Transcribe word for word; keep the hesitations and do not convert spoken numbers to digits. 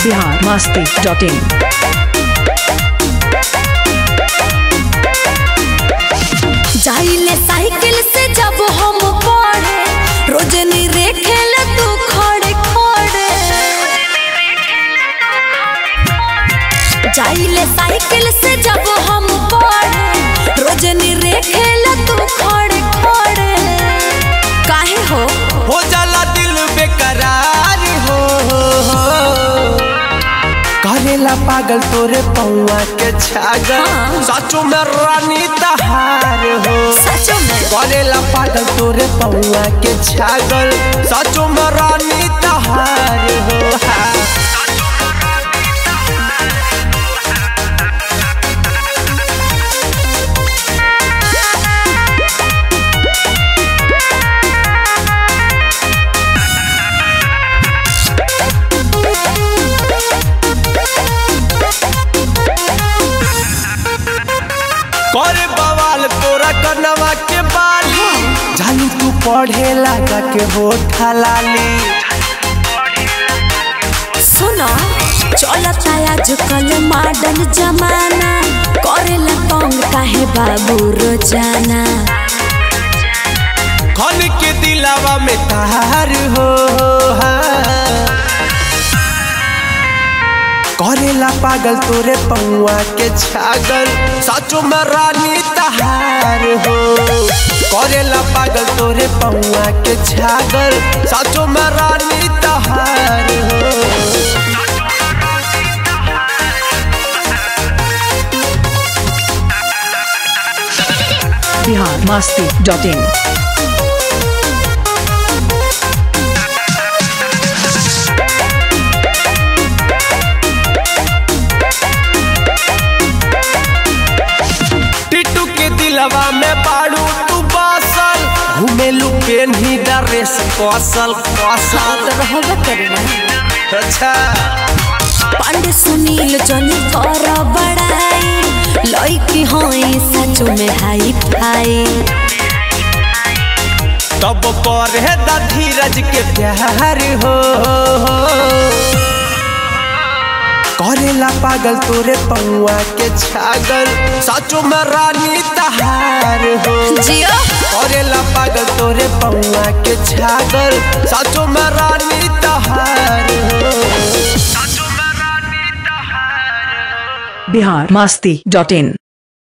Bihar Masti dot इन। जाइले cycle से जब हम पढ़े रोजनी रे खेल तू खड़े खड़े। जाइले साइकिल से जब हम पढ़े रोजनी रे खेल तू खड़े खड़े। काहे हो हो जाला दिल बेकरार हो, करेला पागल तोरे पौआ के छागल। हाँ। सचो में रानी तहार हो, सचो में करेला पागल तोरे पौआ के छागल। सचो में रानी तहार हो। हाँ। करे बवाल तोरा कनवा के बाली। जानी तू पढ़े लगा के होठा लाली। सुनो चलता आजकल मॉडर्न जमाना। करेला तंग काहे बाबू रोजाना। खन के दिलावा में तार हो। हाँ। करेला पागल तोरे पौआ के छागल। सचो में रानी तहार हो, करेला पागल तोरे पौआ के छागल। सचो में रानी तहार हो। Bihar Masti dot in. दिलवा में बाड़ू तू बासल। घूमेलू पेन्ही ड्रेस कौशल कौशल रहबे करना। अच्छा पांडे सुनील जनी कर बड़ाई। लइकी होई सचो में हाई फाई। तब पर है दा धीरज के प्यार हो। करेला पागल तोरे पौआ के छागल। सचो में रानी तहार हो, जियो करेला पागल तोरे पौआ के छागल। सचो में रानी तहार हो। बिहार मस्ती डॉट इन।